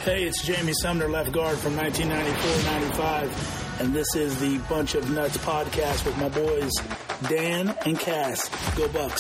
Hey, it's Jamie Sumner, left guard from 1994-95, and this is the Bunch of Nuts podcast with my boys, Dan and Cass. Go Bucks.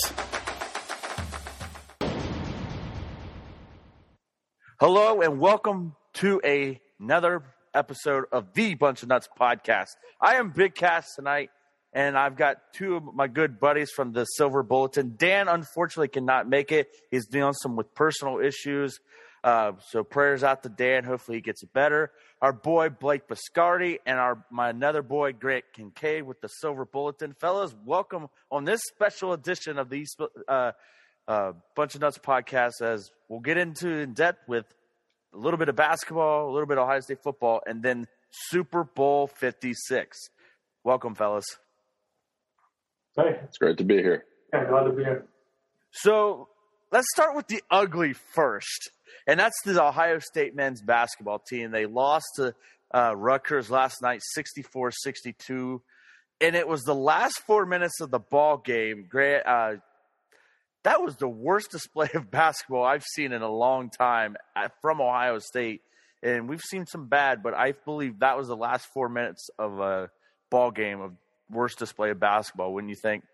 Hello, and welcome to another episode of the Bunch of Nuts podcast. I am Big Cass tonight, and I've got two of my good buddies from the Silver Bulletin. Dan, unfortunately, cannot make it. He's dealing with personal issues. So prayers out to Dan. Hopefully he gets better. Our boy Blake Biscardi and my another boy Grant Kincaid with the Silver Bulletin. Fellas, welcome on this special edition of the Bunch of Nuts podcast, as we'll get into in depth with a little bit of basketball, a little bit of Ohio State football, and then Super Bowl 56. Welcome, fellas. Hey, it's great to be here. Yeah, glad to be here. So let's start with the ugly first. And that's the Ohio State men's basketball team. They lost to Rutgers last night, 64-62. And it was the last 4 minutes of the ball game. Grant, that was the worst display of basketball I've seen in a long time from Ohio State. And we've seen some bad, but I believe that was the last 4 minutes of a ball game of worst display of basketball, wouldn't you think?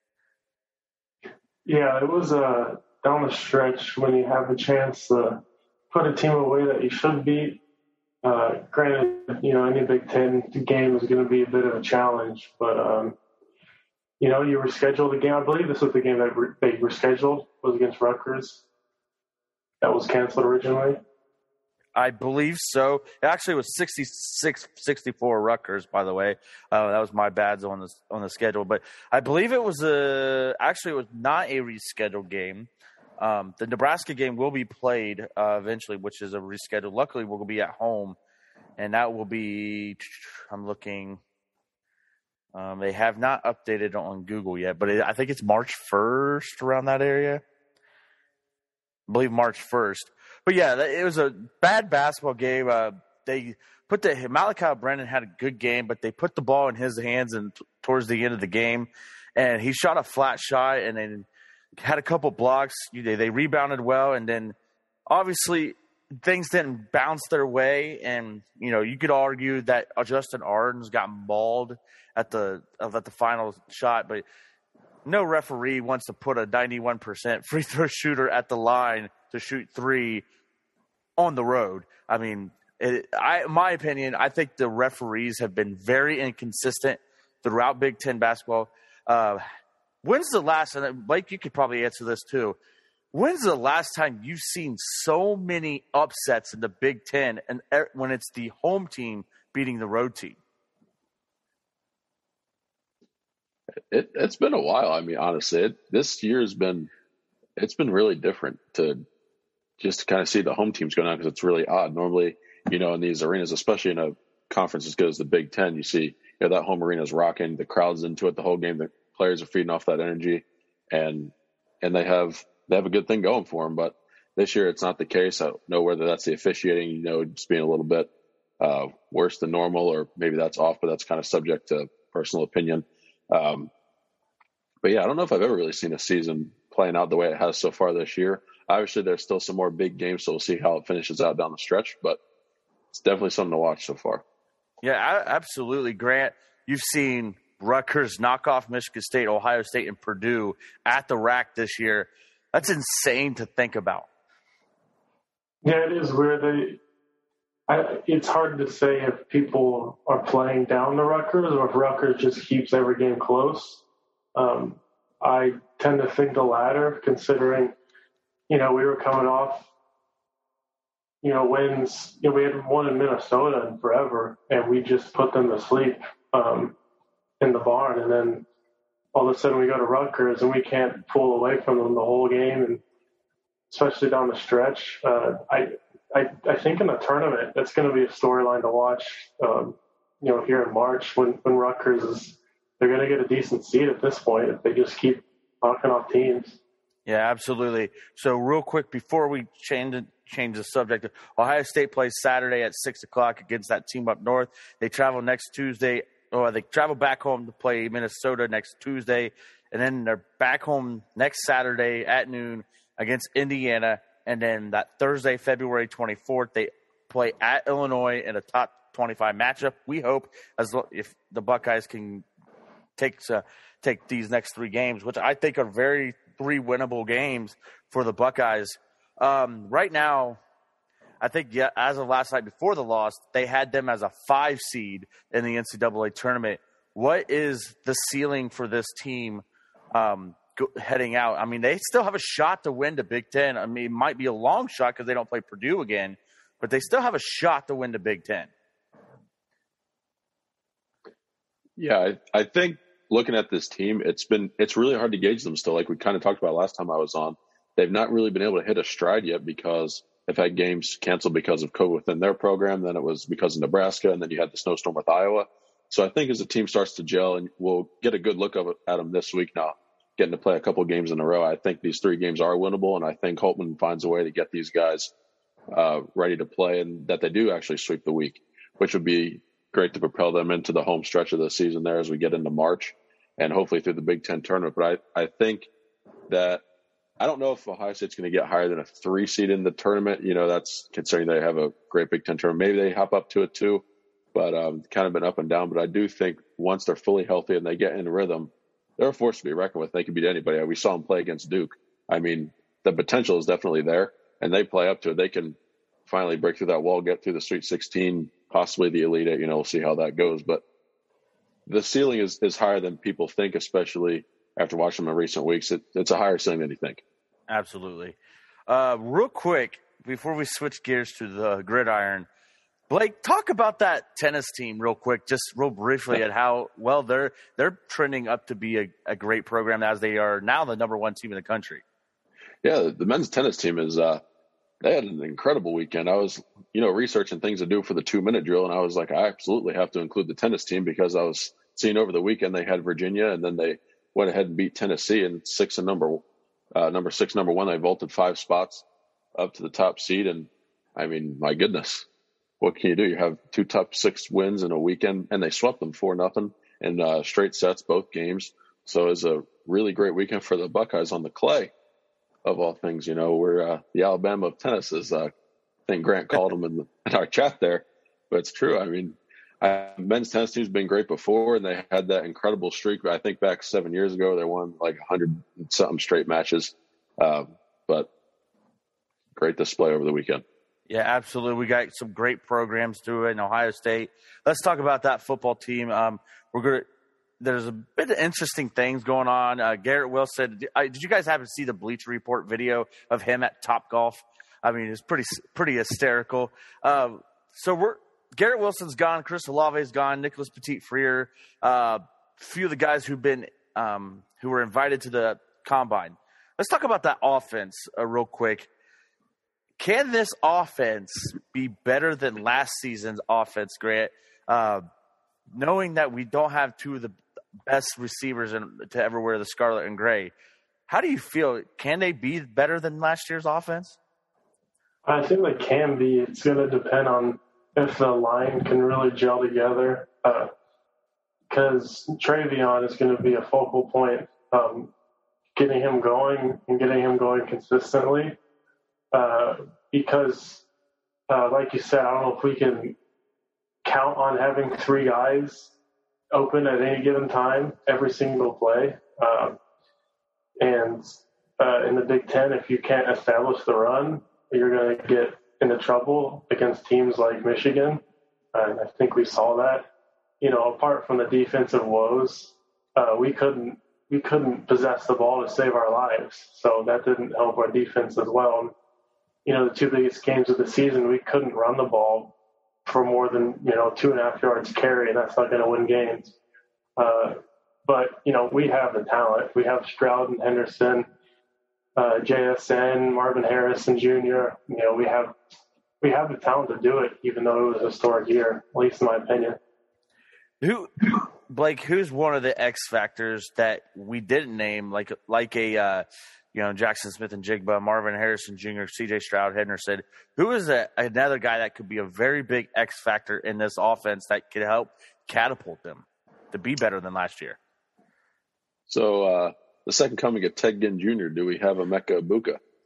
Yeah, it was down the stretch when you have the chance to put a team away that you should beat. Granted, any Big Ten game is going to be a bit of a challenge, but, you rescheduled the game. I believe this was the game that they rescheduled, was against Rutgers. That was canceled originally. I believe so. It actually was 66-64 Rutgers, by the way. That was my bad on the schedule. But I believe it was it was not a rescheduled game. The Nebraska game will be played eventually, which is a reschedule. Luckily, we'll be at home, and that will be – I'm looking they have not updated on Google yet, but I think it's March 1st around that area. I believe March 1st. But, yeah, it was a bad basketball game. They put Malachi Brennan had a good game, but they put the ball in his hands and towards the end of the game, and he shot a flat shot and then had a couple blocks. They rebounded well, and then obviously things didn't bounce their way. And you could argue that Justin Ardens got mauled at the final shot, but no referee wants to put a 91% free throw shooter at the line to shoot three on the road. I mean, in my opinion, I think the referees have been very inconsistent throughout Big Ten basketball. When's the last, and Blake, you could probably answer this too, when's the last time you've seen so many upsets in the Big Ten and when it's the home team beating the road team? It's been a while. I mean, honestly, this year it's been really different to kind of see the home teams going on, because it's really odd. Normally, in these arenas, especially in a conference as good as the Big Ten, you see that home arena is rocking, the crowd's into it the whole game, the players are feeding off that energy, and they have a good thing going for them. But this year it's not the case. I don't know whether that's the officiating, just being a little bit worse than normal, or maybe that's off, but that's kind of subject to personal opinion. But yeah, I don't know if I've ever really seen a season playing out the way it has so far this year. Obviously, there's still some more big games, so we'll see how it finishes out down the stretch, but it's definitely something to watch so far. Yeah, absolutely. Grant, you've seen Rutgers knock off Michigan State, Ohio State, and Purdue at the rack this year. That's insane to think about. Yeah, it is weird. It's hard to say if people are playing down the Rutgers or if Rutgers just keeps every game close. I tend to think the latter, considering, we were coming off, wins. We hadn't won in Minnesota in forever, and we just put them to sleep in the barn. And then all of a sudden we go to Rutgers and we can't pull away from them the whole game, and especially down the stretch. I think in the tournament, that's going to be a storyline to watch, here in March when Rutgers they're going to get a decent seed at this point if they just keep knocking off teams. Yeah, absolutely. So real quick, before we change the subject, Ohio State plays Saturday at 6 o'clock against that team up north. They travel next Tuesday, or they travel back home to play Minnesota next Tuesday, and then they're back home next Saturday at noon against Indiana. And then that Thursday, February 24th, they play at Illinois in a top 25 matchup. We hope if the Buckeyes can take these next 3 games, which I think are 3 winnable games for the Buckeyes. Right now, I think as of last night before the loss, they had them as a 5 seed in the NCAA tournament. What is the ceiling for this team heading out? I mean, they still have a shot to win the Big Ten. I mean, it might be a long shot because they don't play Purdue again, but they still have a shot to win the Big Ten. Yeah, I think looking at this team, it's really hard to gauge them still. Like we kind of talked about last time I was on, they've not really been able to hit a stride yet because they've had games canceled because of COVID within their program. Then it was because of Nebraska, and then you had the snowstorm with Iowa. So I think as the team starts to gel, and we'll get a good look at them this week now, getting to play a couple games in a row, I think these 3 games are winnable, and I think Holtmann finds a way to get these guys ready to play, and that they do actually sweep the week, which would be great to propel them into the home stretch of the season there as we get into March and hopefully through the Big Ten tournament. But I think that I don't know if Ohio State's going to get higher than a 3 seed in the tournament. You know, that's considering they have a great Big Ten tournament. Maybe they hop up to a 2, but kind of been up and down. But I do think once they're fully healthy and they get in rhythm, they're a force to be reckoned with. They can beat anybody. We saw them play against Duke. I mean, the potential is definitely there, and they play up to it. They can finally break through that wall, get through the Sweet 16, possibly the Elite 8. You know, we'll see how that goes. But the ceiling is higher than people think, especially after watching them in recent weeks. It's a higher ceiling than you think. Absolutely. Real quick, before we switch gears to the gridiron, Blake, talk about that tennis team real quick, just real briefly, at how well they're trending up to be a great program as they are now the number 1 team in the country. Yeah, the men's tennis team is they had an incredible weekend. I was, researching things to do for the 2-minute drill, and I was like, I absolutely have to include the tennis team because I was seeing over the weekend they had Virginia, and then they went ahead and beat Tennessee in number 6, number 1. They vaulted 5 spots up to the top seed, and I mean, my goodness, what can you do? You have 2 top 6 wins in a weekend, and they swept them 4-0 in straight sets, both games. So it was a really great weekend for the Buckeyes on the clay, of all things. We're the Alabama of tennis, as I think Grant called them in our chat there. But it's true. I mean, men's tennis team's been great before, and they had that incredible streak. I think back 7 years ago, they won like 100-something straight matches. But great display over the weekend. Yeah, absolutely. We got some great programs through it in Ohio State. Let's talk about that football team. There's a bit of interesting things going on. Garrett Wilson, did you guys happen to see the Bleacher Report video of him at Topgolf? I mean, it's pretty hysterical. Garrett Wilson's gone, Chris Olave's gone, Nicholas Petit-Frere, few of the guys who were invited to the combine. Let's talk about that offense real quick. Can this offense be better than last season's offense, Grant? Knowing that we don't have 2 of the best receivers to ever wear the scarlet and gray, how do you feel? Can they be better than last year's offense? I think they can be. It's going to depend on if the line can really gel together, because Travion is going to be a focal point, getting him going and getting him going consistently. Because, like you said, I don't know if we can count on having 3 guys open at any given time, every single play. And in the Big Ten, if you can't establish the run, you're going to get into trouble against teams like Michigan. And I think we saw that. Apart from the defensive woes, we couldn't possess the ball to save our lives. So that didn't help our defense as well. The 2 biggest games of the season, we couldn't run the ball for more than, 2.5 yards carry, and that's not going to win games. But we have the talent. We have Stroud and Henderson, JSN, Marvin Harrison Jr. We have the talent to do it, even though it was a historic year, at least in my opinion. Blake, who's one of the X factors that we didn't name, like a Jackson Smith and Jigba, Marvin Harrison Jr., C.J. Stroud, Henderson? Who is another guy that could be a very big X factor in this offense that could help catapult them to be better than last year? So the second coming of Ted Ginn Jr., do we have Emeka Egbuka?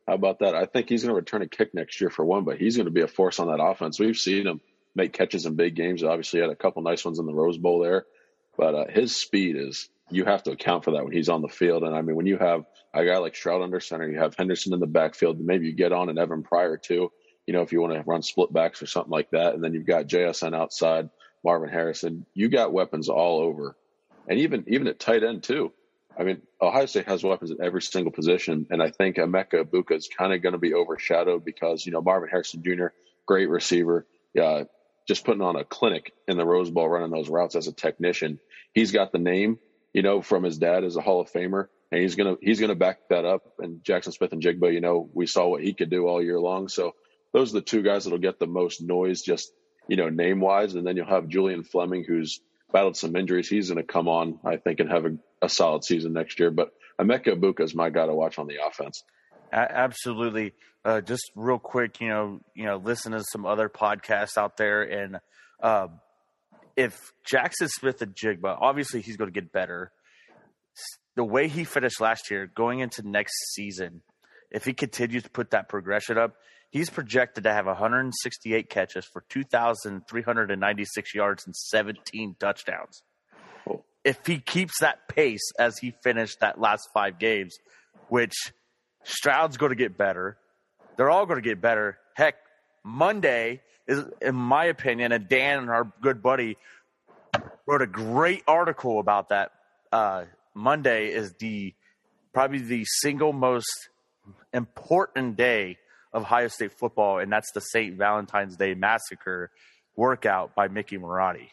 How about that? I think he's going to return a kick next year for one, but he's going to be a force on that offense. We've seen him make catches in big games. Obviously, he had a couple nice ones in the Rose Bowl there. But his speed is – you have to account for that when he's on the field. And, I mean, when you have a guy like Stroud under center, you have Henderson in the backfield, maybe you get on an Evan Pryor too, if you want to run split backs or something like that. And then you've got JSN outside, Marvin Harrison. You got weapons all over. And even at tight end too. I mean, Ohio State has weapons at every single position, and I think Emeka Egbuka is kind of going to be overshadowed because, Marvin Harrison Jr., great receiver, just putting on a clinic in the Rose Bowl running those routes as a technician. He's got the name, from his dad as a Hall of Famer, and he's gonna back that up. And Jackson Smith-Njigba, we saw what he could do all year long. So those are the two guys that'll get the most noise, just name-wise. And then you'll have Julian Fleming, who's battled some injuries. He's going to come on, I think, and have a solid season next year. But Emeka Egbuka is my guy to watch on the offense. Absolutely. Just real quick, listen to some other podcasts out there. And if Jackson Smith-Njigba, obviously he's going to get better. The way he finished last year, going into next season, if he continues to put that progression up, he's projected to have 168 catches for 2,396 yards and 17 touchdowns. Cool. If he keeps that pace as he finished that last 5 games, which Stroud's going to get better, they're all going to get better. Heck, Monday is, in my opinion, and Dan, our good buddy, wrote a great article about that. Monday is probably the single most important day of Ohio State football, and that's the St. Valentine's Day Massacre workout by Mickey Marotti.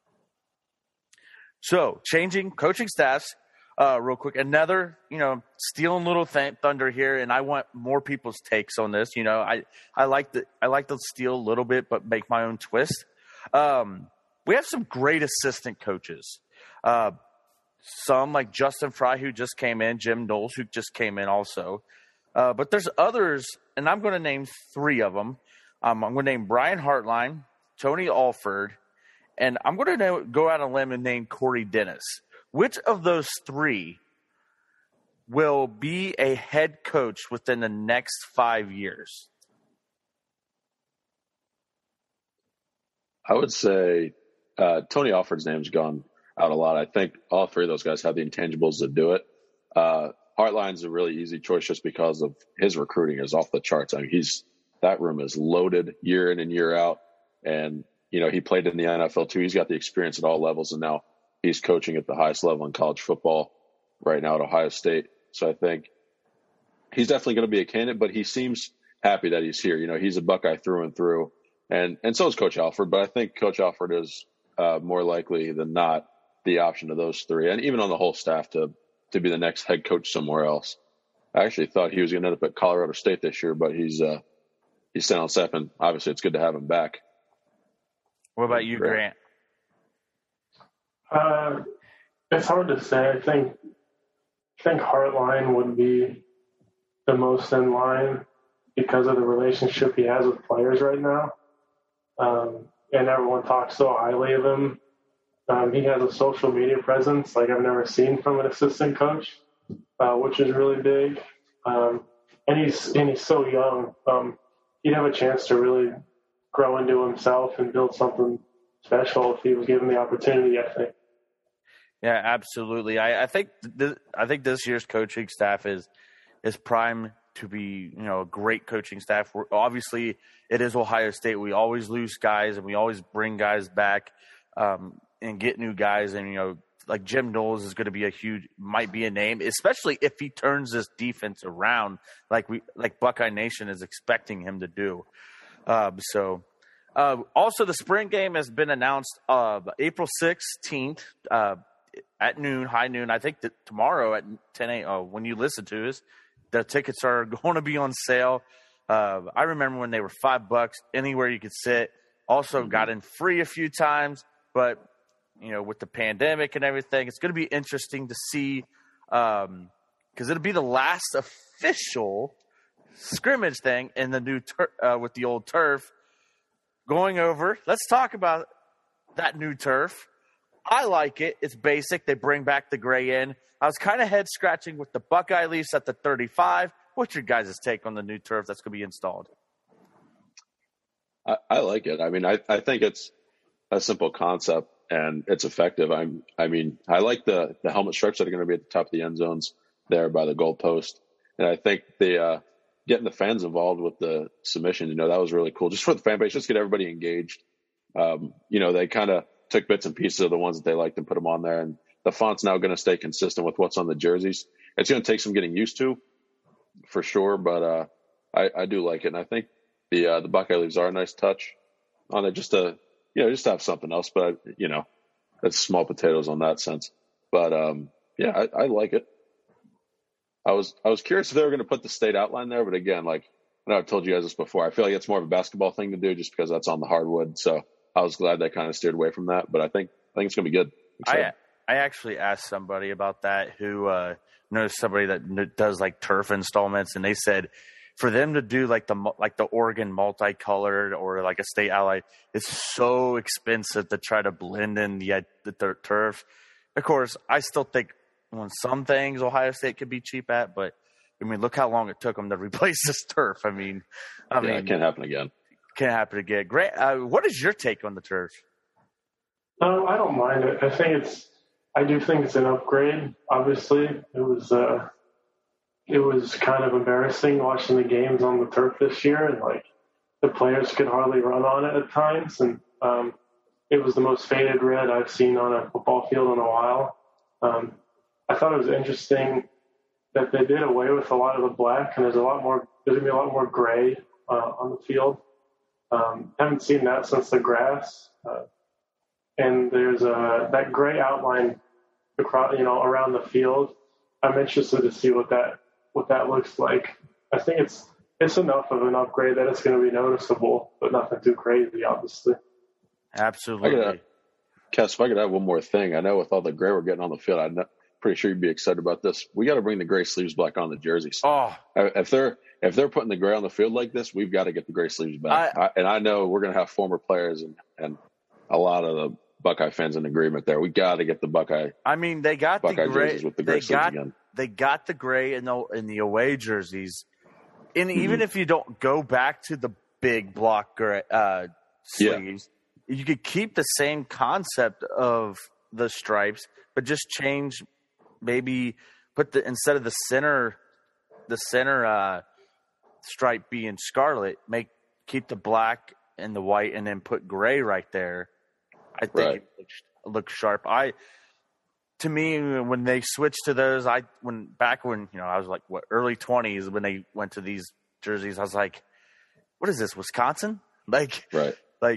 So, changing coaching staffs real quick. Another, stealing little thunder here, and I want more people's takes on this. I like to steal a little bit, but make my own twist. We have some great assistant coaches. Some like Justin Fry, who just came in, Jim Knowles, who just came in also. But there's others, and I'm going to name 3 of them. I'm going to name Brian Hartline, Tony Alford, and I'm going to go out on a limb and name Corey Dennis. Which of those 3 will be a head coach within the next 5 years? I would say Tony Alford's name's gone out a lot. I think all 3 of those guys have the intangibles to do it. Hartline's a really easy choice just because of his recruiting is off the charts. I mean, that room is loaded year in and year out. And, he played in the NFL too. He's got the experience at all levels, and now he's coaching at the highest level in college football right now at Ohio State. So I think he's definitely going to be a candidate, but he seems happy that he's here. He's a Buckeye through and through. And so is Coach Alford, but I think Coach Alford is more likely than not the option of those 3, and even on the whole staff to be the next head coach somewhere else. I actually thought he was going to end up at Colorado State this year, but he's staying on staff, and obviously it's good to have him back. What about you, Grant? It's hard to say. I think Hartline would be the most in line because of the relationship he has with players right now. And everyone talks so highly of him. He has a social media presence like I've never seen from an assistant coach, which is really big. And he's so young. He'd have a chance to really grow into himself and build something special if he was given the opportunity, I think. Yeah, absolutely. I think this year's coaching staff is primed to be a great coaching staff. Obviously, it is Ohio State. We always lose guys and we always bring guys back and get new guys. And like Jim Knowles is going to be might be a name, especially if he turns this defense around like Buckeye Nation is expecting him to do. Also, the spring game has been announced April 16th at noon, high noon. I think that tomorrow at 10 a.m. When you listen to us, the tickets are going to be on sale. I remember when they were $5 anywhere you could sit. Also got in free a few times, but with the pandemic and everything, it's going to be interesting to see because it'll be the last official scrimmage thing in the new with the old turf. Going over, let's talk about that new turf. I like it. It's basic. They bring back the gray in. I was kind of head scratching with the Buckeye Leafs at the 35, What's your guys' take on the new turf that's going to be installed? I like it. I mean, I think it's a simple concept and it's effective. I like the helmet stripes that are going to be at the top of the end zones there by the goal post. And I think the getting the fans involved with the submission, that was really cool. Just for the fan base, just get everybody engaged. They kind of took bits and pieces of the ones that they liked and put them on there. And the font's now going to stay consistent with what's on the jerseys. It's going to take some getting used to, for sure. But I do like it. And I think the Buckeye leaves are a nice touch on it, just to have something else. But, that's small potatoes on that sense. But, I like it. I was curious if they were going to put the state outline there, but again, like I know I've told you guys this before, I feel like it's more of a basketball thing to do just because that's on the hardwood. So I was glad they kind of steered away from that, but I think it's going to be good. I actually asked somebody about that who knows somebody that does like turf installments, and they said for them to do like the Oregon multicolored or like a state outline, it's so expensive to try to blend in the turf. Of course, I still think on some things Ohio State could be cheap at, but I mean, look how long it took them to replace this turf. I mean, it can't happen again. Can't happen again. Grant, what is your take on the turf? I don't mind it. I do think it's an upgrade. Obviously, it was kind of embarrassing watching the games on the turf this year, and like the players could hardly run on it at times, and it was the most faded red I've seen on a football field in a while. I thought it was interesting that they did away with a lot of the black, and there's going to be a lot more gray on the field. Haven't seen that since the grass. And there's that gray outline across, around the field. I'm interested to see what that looks like. I think it's enough of an upgrade that it's going to be noticeable, but nothing too crazy, obviously. Absolutely. Cass, if I could add one more thing. I know with all the gray we're getting on the field, I'm pretty sure you'd be excited about this. We got to bring the gray sleeves back on the jerseys. Oh, if they're putting the gray on the field like this, we've got to get the gray sleeves back. I know we're going to have former players and a lot of the Buckeye fans in agreement there. We got to get the Buckeye. I mean, they got Buckeye the gray jerseys with the gray sleeves again. They got the gray in the away jerseys, and even if you don't go back to the big block gray, sleeves, you could keep the same concept of the stripes, but just change. Maybe instead of the center stripe being scarlet, keep the black and the white, and then put gray right there. I think it looks sharp. To me, when they switched to those, when I was like early 20s when they went to these jerseys, I was like, what is this, Wisconsin? And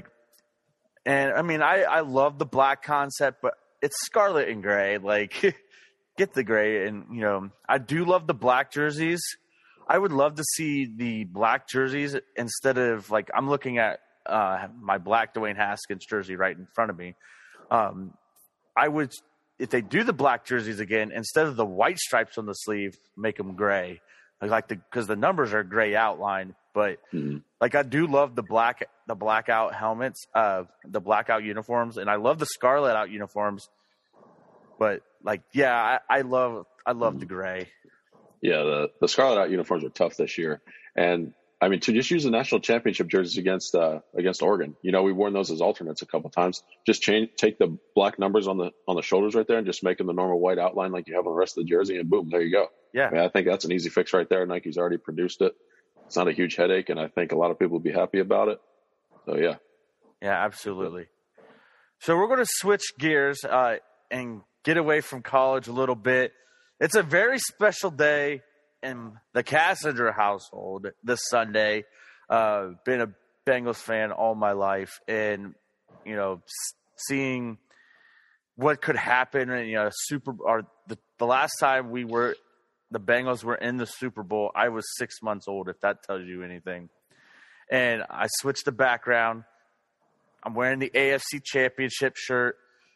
I mean, I love the black concept, but it's scarlet and gray. Get the gray, and I do love the black jerseys. I would love to see the black jerseys instead of I'm looking at my black Dwayne Haskins jersey right in front of me. I would, if they do the black jerseys again, instead of the white stripes on the sleeve, make them gray. Because the numbers are gray outline, but I do love the blackout helmets, the blackout uniforms, and I love the scarlet out uniforms. But I love the gray. Yeah, the scarlet out uniforms are tough this year, and I mean to just use the national championship jerseys against Oregon. We've worn those as alternates a couple times. Just take the black numbers on the shoulders right there, and just make them the normal white outline like you have on the rest of the jersey, and boom, there you go. Yeah, I think that's an easy fix right there. Nike's already produced it. It's not a huge headache, and I think a lot of people will be happy about it. So yeah, absolutely. So we're going to switch gears and get away from college a little bit. It's a very special day in the Cassinger household this Sunday. Been a Bengals fan all my life, and seeing what could happen. And the last time the Bengals were in the Super Bowl, I was 6 months old. If that tells you anything. And I switched the background. I'm wearing the AFC Championship shirt.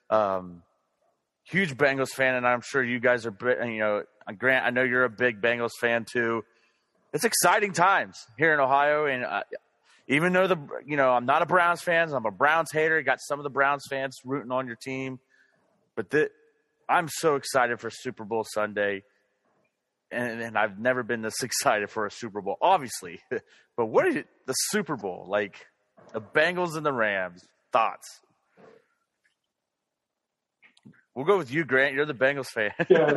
Huge Bengals fan, and I'm sure you guys are. Grant, I know you're a big Bengals fan too. It's exciting times here in Ohio, and even though I'm not a Browns fan, I'm a Browns hater. Got some of the Browns fans rooting on your team, but I'm so excited for Super Bowl Sunday, and I've never been this excited for a Super Bowl, obviously. But what is it, the Super Bowl? Like, the Bengals and the Rams. Thoughts? We'll go with you, Grant. You're the Bengals fan.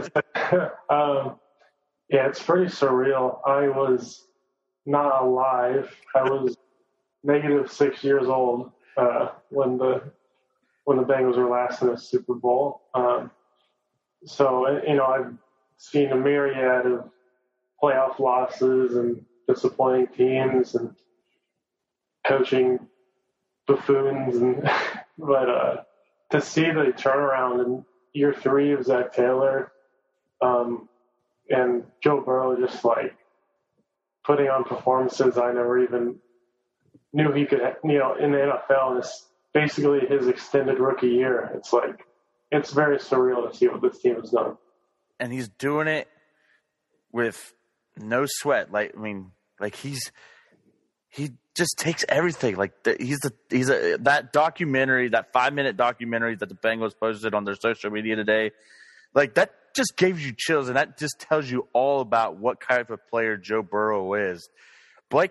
Yeah, it's pretty surreal. I was not alive. I was -6 years old when the Bengals were last in a Super Bowl. So, you know, I've seen a myriad of playoff losses and disappointing teams and coaching buffoons, but to see the turnaround in year 3 of Zach Taylor and Joe Burrow just like putting on performances I never even knew he could, you know, in the NFL, and it's basically his extended rookie year. It's like, it's very surreal to see what this team has done. And he's doing it with no sweat. Like, I mean, like he just takes everything. Like that documentary, that 5-minute documentary that the Bengals posted on their social media today, like that just gave you chills, and that just tells you all about what kind of a player Joe Burrow is. Blake,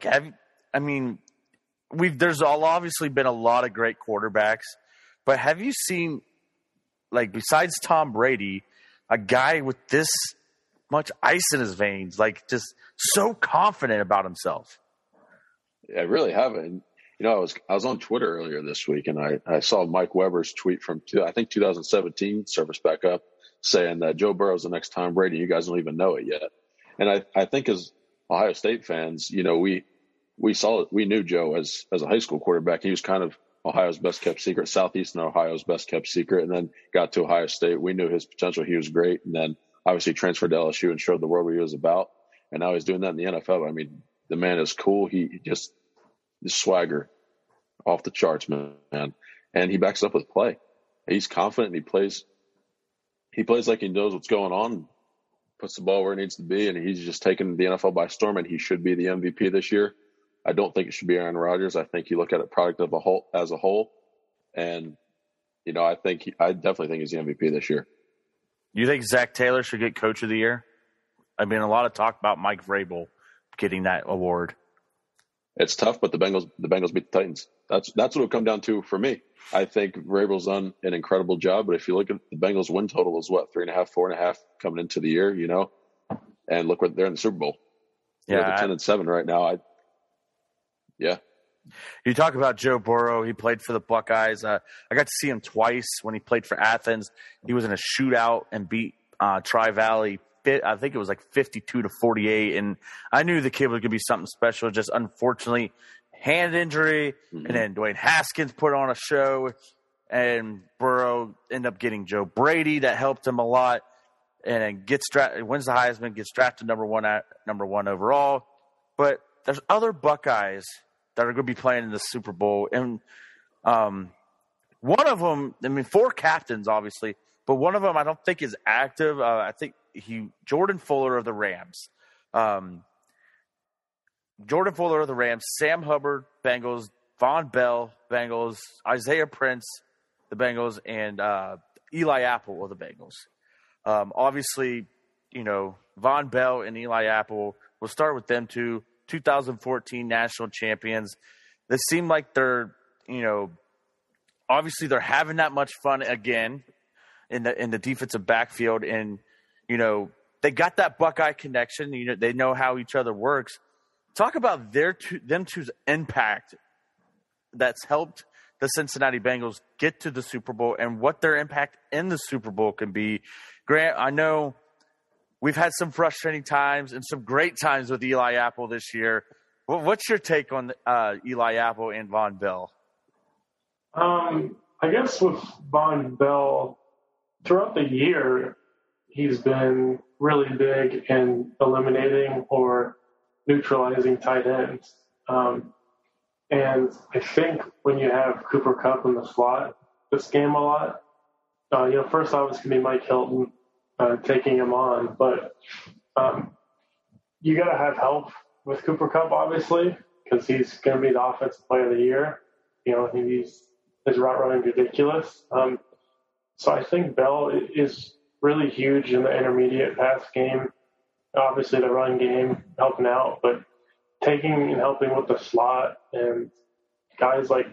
there's obviously been a lot of great quarterbacks, but have you seen, like, besides Tom Brady, a guy with this much ice in his veins, like just so confident about himself? I really haven't. You know, I was on Twitter earlier this week, and I saw Mike Weber's tweet from, I think, 2017, service back up, saying that Joe Burrow's the next Tom Brady. You guys don't even know it yet. And I think as Ohio State fans, you know, we knew Joe as a high school quarterback. He was kind of Ohio's best kept secret, Southeastern Ohio's best kept secret, and then got to Ohio State. We knew his potential. He was great. And then obviously transferred to LSU and showed the world what he was about. And now he's doing that in the NFL. I mean, the man is cool. He just, the swagger off the charts, man. And he backs up with play. He's confident, and he plays like he knows what's going on, puts the ball where it needs to be, and he's just taken the NFL by storm, and he should be the MVP this year. I don't think it should be Aaron Rodgers. I think you look at it product of as a whole, and, you know, I definitely think he's the MVP this year. You think Zach Taylor should get Coach of the Year? I mean, a lot of talk about Mike Vrabel getting that award. It's tough, but the Bengals beat the Titans. That's what it'll come down to for me. I think Vrabel's done an incredible job, but if you look at the Bengals' win total is what, 3.5, 4.5 coming into the year, you know, and look what they're in the Super Bowl. Yeah, they're 10-7 right now. Yeah. You talk about Joe Burrow. He played for the Buckeyes. I got to see him twice when he played for Athens. He was in a shootout and beat Tri-Valley. I think it was like 52-48. And I knew the kid was going to be something special. Just unfortunately, hand injury. Mm-hmm. And then Dwayne Haskins put on a show. And Burrow ended up getting Joe Brady. That helped him a lot. And then wins the Heisman, gets drafted number one overall. But there's other Buckeyes that are going to be playing in the Super Bowl. And one of them, I mean, 4 captains, obviously, but one of them I don't think is active. I think Jordan Fuller of the Rams. Jordan Fuller of the Rams, Sam Hubbard, Bengals, Von Bell, Bengals, Isaiah Prince, the Bengals, and Eli Apple of the Bengals. Obviously, you know, Von Bell and Eli Apple, we'll start with them two. 2014 national champions. They seem like they're, you know, obviously they're having that much fun again in the defensive backfield, and, you know, they got that Buckeye connection. You know, they know how each other works. Talk about them two's impact that's helped the Cincinnati Bengals get to the Super Bowl and what their impact in the Super Bowl can be. Grant, I know we've had some frustrating times and some great times with Eli Apple this year. What's your take on Eli Apple and Von Bell? I guess with Von Bell, throughout the year, he's been really big in eliminating or neutralizing tight ends. And I think when you have Cooper Kupp in the slot this game a lot, you know, first off, it's going to be Mike Hilton taking him on, but you got to have help with Cooper Kupp, obviously, because he's going to be the offensive player of the year. You know, his route running ridiculous. So I think Bell is really huge in the intermediate pass game. obviously the run game helping out, but taking and helping with the slot and guys like,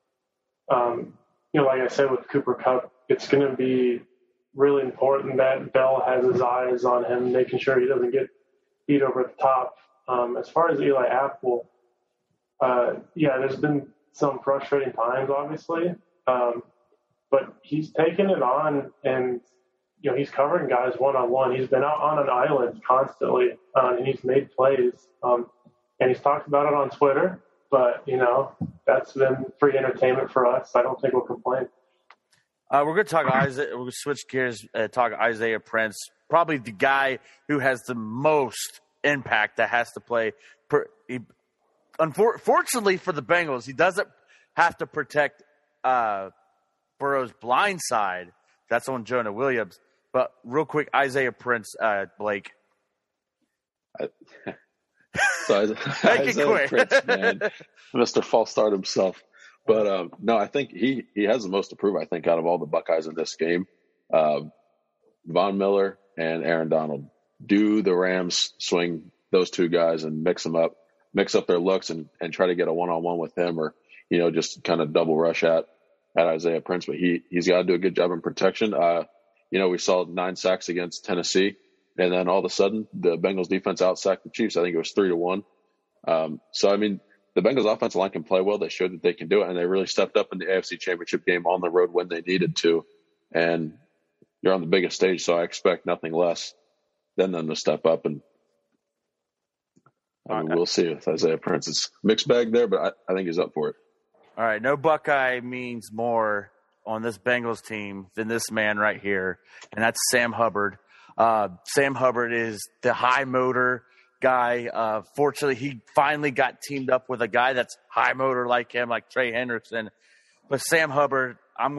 like I said with Cooper Kupp, it's going to be really important that Bell has his eyes on him, making sure he doesn't get beat over the top. As far as Eli Apple, there's been some frustrating times, obviously, but he's taken it on, and he's covering guys one-on-one. He's been out on an island constantly, and he's made plays, and he's talked about it on Twitter. But that's been free entertainment for us. I don't think we'll complain. We're going to talk Isaiah. We're going to switch gears. Talk Isaiah Prince, probably the guy who has the most impact that has to play. Unfortunately for the Bengals, he doesn't have to protect Burrow's blind side. That's on Jonah Williams. But real quick, Isaiah Prince, Blake. Make it quick. Prince, man, Mr. False Start himself. But no, I think he has the most to prove, I think, out of all the Buckeyes in this game. Von Miller and Aaron Donald, do the Rams swing those two guys and mix up their looks and try to get a one-on-one with him, or just kind of double rush at Isaiah Prince. But he's got to do a good job in protection. We saw 9 sacks against Tennessee, and then all of a sudden the Bengals defense outsacked the Chiefs. I think it was 3-1. So I mean, the Bengals offensive line can play well. They showed that they can do it, and they really stepped up in the AFC Championship game on the road when they needed to. And you're on the biggest stage, so I expect nothing less than them to step up. And we'll see with Isaiah Prince. It's a mixed bag there, but I think he's up for it. All right, no Buckeye means more on this Bengals team than this man right here, and that's Sam Hubbard. Sam Hubbard is the high motor guy. Fortunately, he finally got teamed up with a guy that's high motor like him, like Trey Hendrickson. But Sam Hubbard,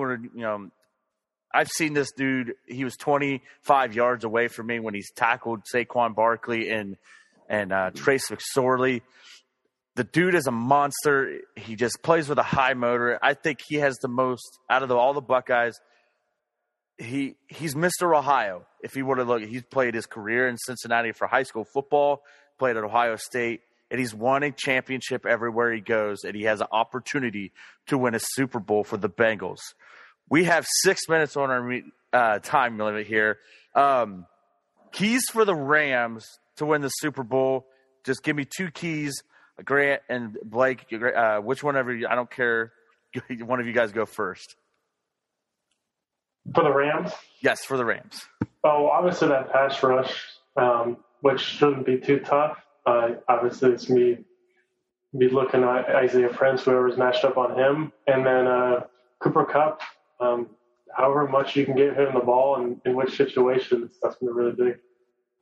I've seen this dude. He was 25 yards away from me when he's tackled Saquon Barkley and Trace McSorley. The dude is a monster. He just plays with a high motor. I think he has the most out of all the Buckeyes. He's Mr. Ohio. If he were to look, he's played his career in Cincinnati for high school football, played at Ohio State, and he's won a championship everywhere he goes, and he has an opportunity to win a Super Bowl for the Bengals. We have 6 minutes on our time limit here. Keys for the Rams to win the Super Bowl. Just give me 2 keys, Grant and Blake. Which one ever, I don't care. One of you guys go first. For the Rams? Yes, for the Rams. Oh, obviously that pass rush, which shouldn't be too tough. Obviously it's me looking at Isaiah Prince, whoever's matched up on him. And then Cooper Kupp, however much you can give him the ball and in which situations, that's going to be really big.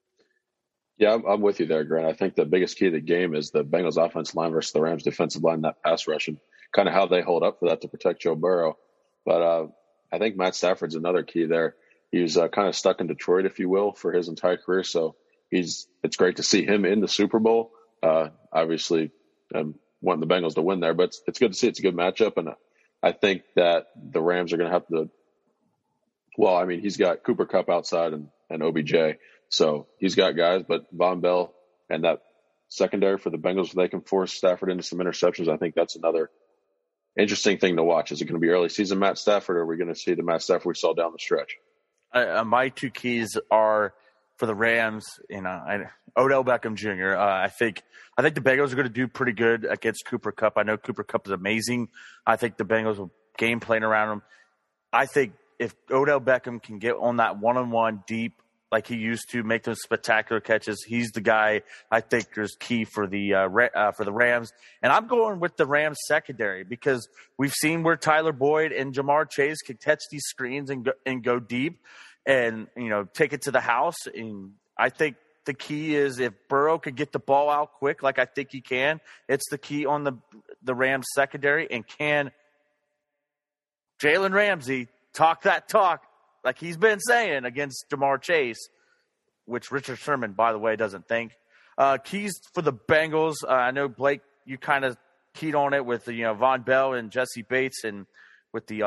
Yeah, I'm with you there, Grant. I think the biggest key to the game is the Bengals offensive line versus the Rams defensive line, that pass rush, and kind of how they hold up for that to protect Joe Burrow. But I think Matt Stafford's another key there. He's kind of stuck in Detroit, if you will, for his entire career. So it's great to see him in the Super Bowl. Obviously, wanting the Bengals to win there, but it's good to see. It's a good matchup. And I think that the Rams are going to have to, he's got Cooper Kupp outside and OBJ. So he's got guys, but Von Bell and that secondary for the Bengals, they can force Stafford into some interceptions. I think that's another interesting thing to watch. Is it going to be early season Matt Stafford, or are we going to see the Matt Stafford we saw down the stretch? My 2 keys are for the Rams, Odell Beckham Jr. I think the Bengals are going to do pretty good against Cooper Kupp. I know Cooper Kupp is amazing. I think the Bengals will game plan around him. I think if Odell Beckham can get on that one-on-one deep like he used to, make those spectacular catches, he's the guy I think is key for the Rams. And I'm going with the Rams secondary because we've seen where Tyler Boyd and Jamar Chase can catch these screens and go deep and, take it to the house. And I think the key is if Burrow could get the ball out quick, like I think he can, it's the key on the Rams secondary. And can Jalen Ramsey talk that talk like he's been saying against Jamar Chase, which Richard Sherman, by the way, doesn't think. Keys for the Bengals. I know, Blake, you kind of keyed on it with Von Bell and Jesse Bates, and with the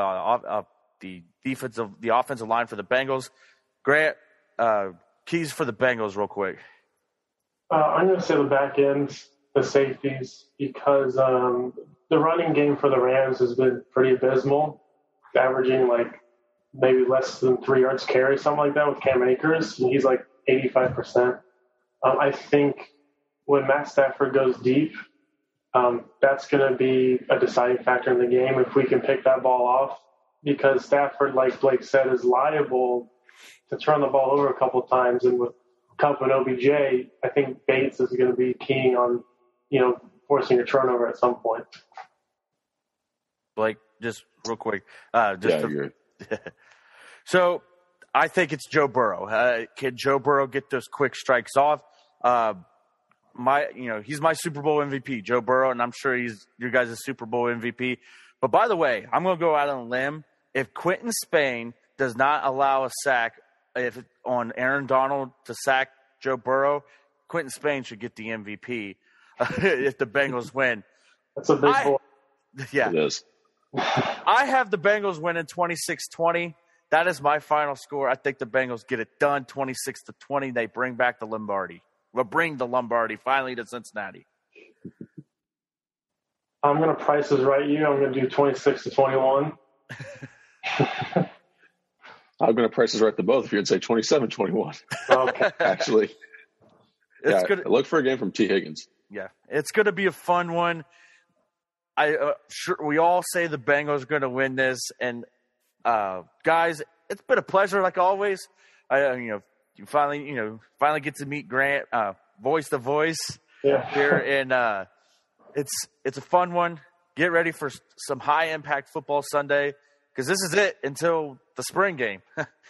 offensive line for the Bengals. Grant, keys for the Bengals real quick. I'm going to say the back ends, the safeties, because the running game for the Rams has been pretty abysmal, averaging like maybe less than 3 yards carry, something like that with Cam Akers. And he's like 85%. I think when Matt Stafford goes deep, that's going to be a deciding factor in the game if we can pick that ball off, because Stafford, like Blake said, is liable to turn the ball over a couple of times. And with Kupp and OBJ, I think Bates is going to be keying on, forcing a turnover at some point. Blake, just real quick. So I think it's Joe Burrow. Can Joe Burrow get those quick strikes off? He's my Super Bowl MVP, Joe Burrow, and I'm sure he's your guys' Super Bowl MVP. But by the way, I'm going to go out on a limb. If Quentin Spain does not allow a sack on Aaron Donald to sack Joe Burrow, Quentin Spain should get the MVP if the Bengals win. That's a big boy. Yeah. It is. I have the Bengals winning 26-20. That is my final score. I think the Bengals get it done 26-20. They bring back the Lombardi. We'll bring the Lombardi finally to Cincinnati. I'm going to Price is Right you. I'm going to do 26-21. I'm going to Price is Right to both of you and say 27-21. Okay. Actually. Look for a game from T. Higgins. Yeah, it's going to be a fun one. We all say the Bengals are going to win this, and guys, it's been a pleasure like always. You finally get to meet Grant, voice to voice here, and it's a fun one. Get ready for some high impact football Sunday, because this is it until the spring game.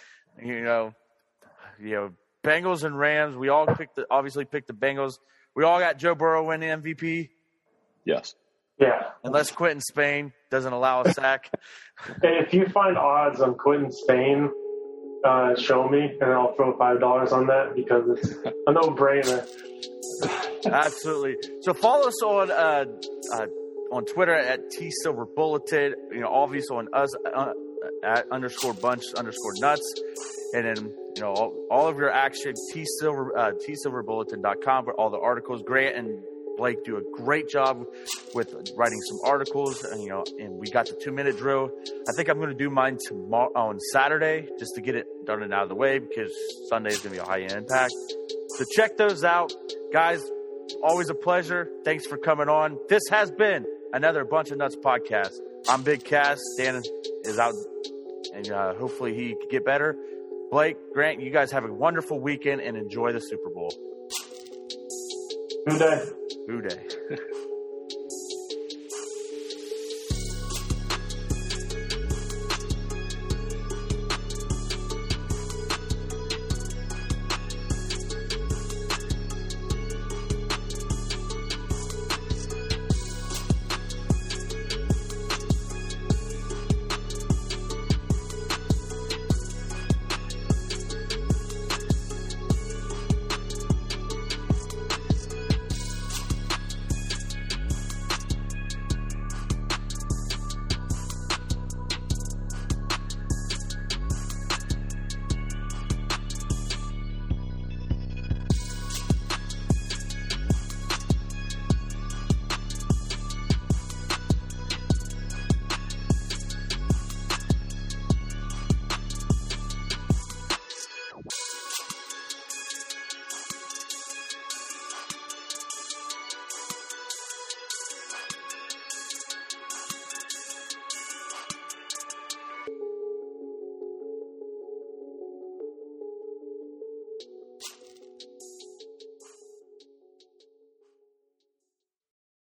Bengals and Rams. We all obviously picked the Bengals. We all got Joe Burrow winning MVP. Yes. Yeah. Unless Quentin Spain doesn't allow a sack. Hey, if you find odds on Quentin Spain, show me, and I'll throw $5 on that, because it's a no-brainer. Absolutely. So follow us on Twitter at TSilverBulletin. Obviously on us at _bunch_nuts, and then all of your action TSilverBulletin.com for all the articles. Grant and Blake do a great job with writing some articles, and we got the 2-minute drill. I think I'm going to do mine tomorrow on Saturday, just to get it done and out of the way, because Sunday is going to be a high impact. So check those out, guys. Always a pleasure. Thanks for coming on. This has been another Bunch of Nuts podcast. I'm Big Cass. Dan is out, and hopefully he can get better. Blake, Grant, you guys have a wonderful weekend and enjoy the Super Bowl. Good day. Good day.